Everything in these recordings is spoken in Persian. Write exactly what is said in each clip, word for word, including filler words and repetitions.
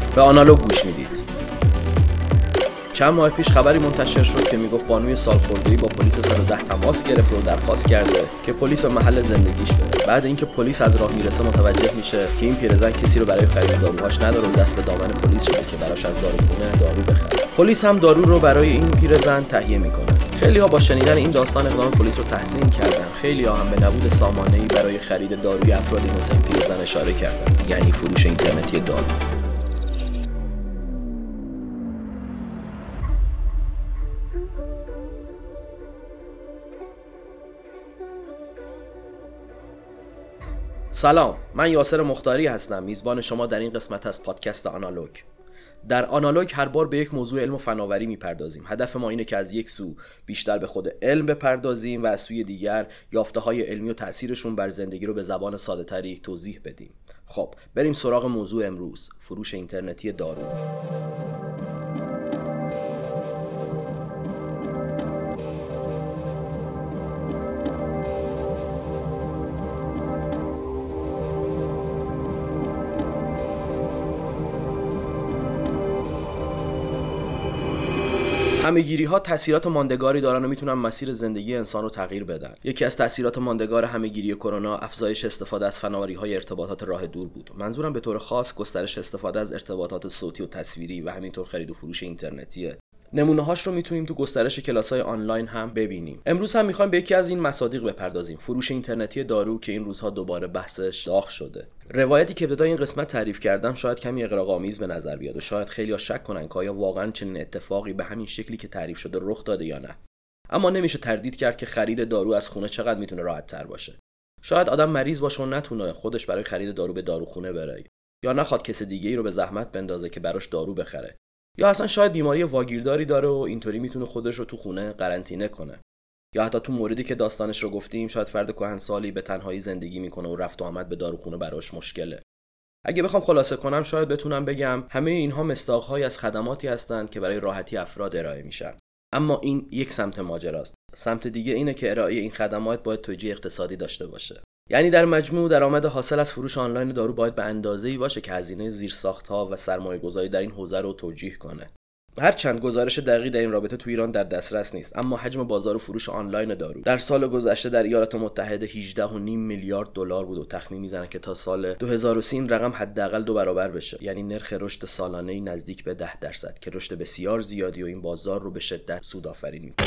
به آنالوگ گوش میدید. چند ماه پیش خبری منتشر شد که میگفت بانوی سالخورده‌ای با پلیس صد و ده تماس گرفت و درخواست کرده که پلیس به محل زندگیش بره. بعد اینکه پلیس از راه میرسه متوجه میشه که این پیرزن کسی رو برای خرید داروهاش نداره و دست به دامن پلیس شده که براش از داروخونه دارو بخره. پلیس هم دارو رو برای این پیرزن تهیه میکنه. خیلی‌ها با شنیدن این داستان اقدام پلیس رو تحسین کردن. خیلی‌ها هم به نبود سامانه‌ای برای خرید داروی افرادی مثل این پیرزن اشاره کردن، یعنی فروش اینترنتی دارو. سلام، من یاسر مختاری هستم، میزبان شما در این قسمت از پادکست آنالوگ. در آنالوگ هر بار به یک موضوع علم و فناوری میپردازیم. هدف ما اینه که از یک سو بیشتر به خود علم بپردازیم و از سوی دیگر یافته‌های علمی و تأثیرشون بر زندگی رو به زبان ساده‌تری توضیح بدیم. خب، بریم سراغ موضوع امروز، فروش اینترنتی دارو. همه‌گیری‌ها تأثیرات ماندگاری دارن و میتونن مسیر زندگی انسان رو تغییر بدن. یکی از تأثیرات ماندگار همه‌گیری کرونا افزایش استفاده از فناوری‌های ارتباطات راه دور بود. منظورم به طور خاص گسترش استفاده از ارتباطات صوتی و تصویری و همینطور خرید و فروش اینترنتیه. نمونه‌هاش رو میتونیم تو گسترش کلاس‌های آنلاین هم ببینیم. امروز هم می‌خوایم به یکی از این مصادیق بپردازیم، فروش اینترنتی دارو که این روزها دوباره بحثش داغ شده. روایتی که ابتدای این قسمت تعریف کردم شاید کمی اغراق‌آمیز به نظر بیاد و شاید خیلی‌ها شک کنن که آیا واقعاً چنین اتفاقی به همین شکلی که تعریف شده رخ داده یا نه. اما نمیشه تردید کرد که خرید دارو از خونه چقدر میتونه راحت‌تر باشه. شاید آدم مریض باشه و نتونه خودش برای خرید دارو به داروخونه بره، یا نخواد کسی دیگه‌ای رو به زحمت بندازه که براش دارو بخره. یا اصلا شاید بیماری واگیرداری داره و اینطوری میتونه خودش رو تو خونه قرنطینه کنه. یا حتی تو موردی که داستانش رو گفتیم شاید فرد کهنسالی به تنهایی زندگی میکنه و رفت و آمد به داروخونه براش مشکله. اگه بخوام خلاصه کنم شاید بتونم بگم همه اینها مصداق‌هایی از خدماتی هستند که برای راحتی افراد ارائه میشن. اما این یک سمت ماجراست. سمت دیگه اینه که ارائه این خدمات باید توجیه اقتصادی داشته باشه. یعنی در مجموع درآمد حاصل از فروش آنلاین دارو باید به اندازه‌ای باشه که هزینه زیرساخت‌ها و سرمایه‌گذاری در این حوزه رو توجیه کنه. هرچند گزارش دقیقی در این رابطه تو ایران در دسترس نیست، اما حجم بازار فروش آنلاین دارو در سال گذشته در ایالات متحده هجده و نیم میلیارد دلار بود و تخمین میزنه که تا سال دو هزار و سی این رقم حداقل دو برابر بشه، یعنی نرخ رشد سالانه‌ای نزدیک به ده درصد که رشد بسیار زیادی و این بازار رو به شدت سودآفرین می‌کنه.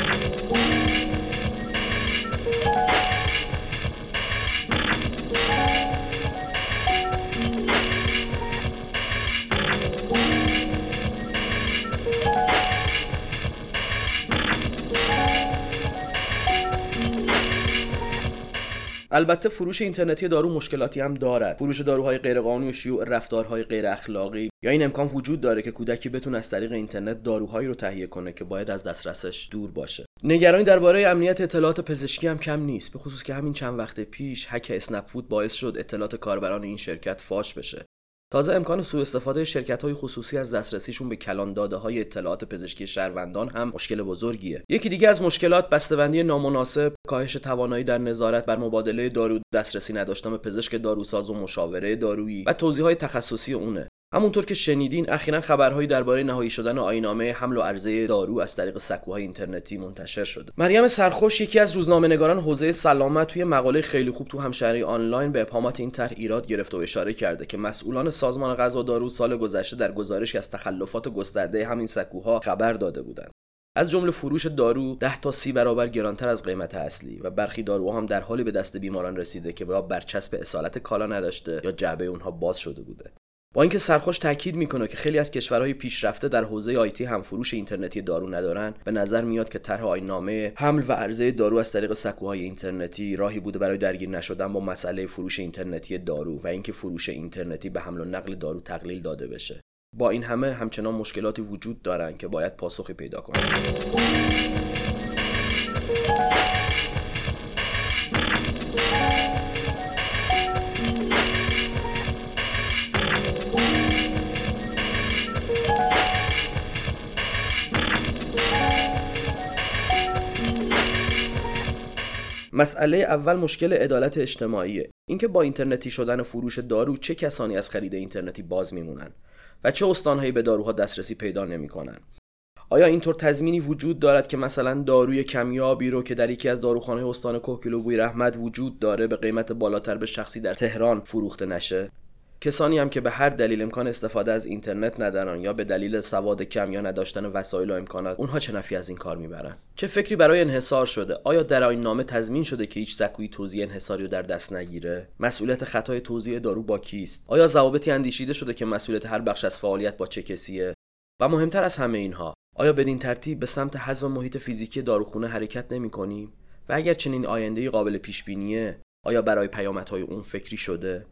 البته فروش اینترنتی دارو مشکلاتی هم دارد. فروش داروهای غیرقانونی و شیوع رفتارهای غیر اخلاقی یا این امکان وجود داره که کودکی بتونه از طریق اینترنت داروهایی رو تهیه کنه که باید از دسترسش دور باشه. نگرانی درباره امنیت اطلاعات پزشکی هم کم نیست، به خصوص که همین چند وقت پیش هک اسنپ فود باعث شد اطلاعات کاربران این شرکت فاش بشه. تازه امکان سوء استفاده شرکت‌های خصوصی از دسترسیشون به کلان داده‌های اطلاعات پزشکی شهروندان هم مشکل بزرگیه. یکی دیگه از مشکلات بسته‌بندی نامناسب، کاهش توانایی در نظارت بر مبادله دارو، دسترسی نداشتن به پزشک داروساز و مشاوره دارویی و توضیحات تخصصی اونه. همونطور که شنیدین اخیراً خبرهایی درباره نهایی شدن آیین‌نامه حمل و عرضه دارو از طریق سکوهای اینترنتی منتشر شده. مریم سرخوش یکی از روزنامه‌نگاران حوزه سلامت توی مقاله خیلی خوب تو همشهری آنلاین به ابهامات این طرح ایراد گرفت و اشاره کرده که مسئولان سازمان غذا و دارو سال گذشته در گزارشی از تخلفات گسترده همین سکوها خبر داده بودند. از جمله فروش دارو ده تا سی برابر گرانتر از قیمت اصلی و برخی داروها هم در حالی به دست بیماران رسیده که یا برچسب اصالت کالا نداشته یا جعبه اونها باز شده بوده. با اینکه سرخوش تاکید میکنه که خیلی از کشورهای پیشرفته در حوزه آیتی هم فروش اینترنتی دارو ندارن، به نظر میاد که طرح آیین‌نامه حمل و عرضه دارو از طریق سکوهای اینترنتی راهی بوده برای درگیر نشدن با مسئله فروش اینترنتی دارو و اینکه فروش اینترنتی به حمل و نقل دارو تقلیل داده بشه. با این همه همچنان مشکلاتی وجود دارن که باید پاسخی پیدا کنن. مسئله اول مشکل عدالت اجتماعیه. اینکه با اینترنتی شدن فروش دارو چه کسانی از خرید اینترنتی باز میمونن. و چه استانهایی به داروها دسترسی پیدا نمی‌کنن؟ آیا اینطور تضمینی وجود دارد که مثلا داروی کمیابی رو که در یکی از داروخانه‌های استان کوکیل و بویراحمد وجود داره به قیمت بالاتر به شخصی در تهران فروخته نشه؟ کسانی هم که به هر دلیل امکان استفاده از اینترنت ندارن یا به دلیل سواد کم یا نداشتن وسایل و امکانات، اونها چه نفعی از این کار میبرن؟ چه فکری برای انحصار شده؟ آیا در آیین نامه تضمین شده که هیچ سکویی توزیع انحصاری رو در دست نگیره؟ مسئولیت خطای توزیع دارو با کیست؟ آیا ضوابطی اندیشیده شده که مسئولیت هر بخش از فعالیت با چه کسیه؟ و مهمتر از همه اینها، آیا بدین ترتیب به سمت حذف محیط فیزیکی داروخونه حرکت نمی‌کنیم؟ و اگر چنین آینده‌ای قابل پیش بینیه، آیا برای پیامدهای اون فکری شده؟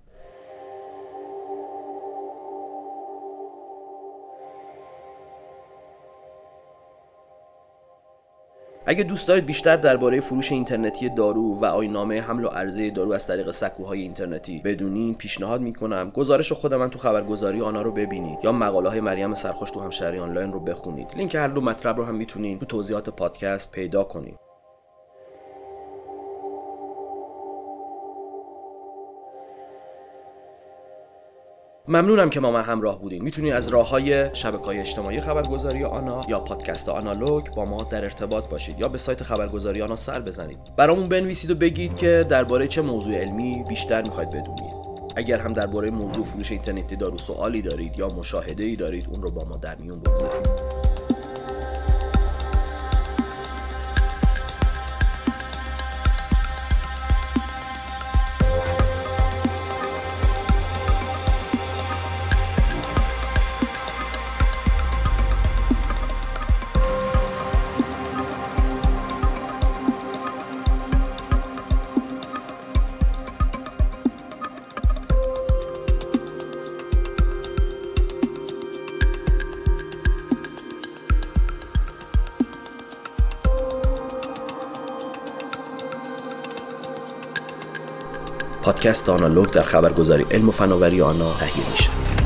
اگه دوست دارید بیشتر درباره فروش اینترنتی دارو و آیین‌نامه حمل و عرضه دارو از طریق سکوهای اینترنتی بدونین، پیشنهاد میکنم گزارش خود من تو خبرگزاری آنا رو ببینید یا مقاله‌های مریم سرخوش تو همشهری آنلاین رو بخونید. لینک هر دو مطلب رو هم میتونین تو توضیحات پادکست پیدا کنید. ممنونم که ما من همراه بودین. میتونید از راه‌های شبکه‌های اجتماعی خبرگزاری آنا یا پادکست آنالوگ با ما در ارتباط باشید یا به سایت خبرگزاری آنا سر بزنید. برامون بنویسید و بگید که درباره چه موضوع علمی بیشتر می‌خواید بدونید. اگر هم درباره موضوع فروش اینترنتی دارو سوالی دارید یا مشاهده‌ای دارید، اون رو با ما در میون بگذارید. پادکست آنالوگ در خبرگزاری علم و فناوری آنا تهیه میشه.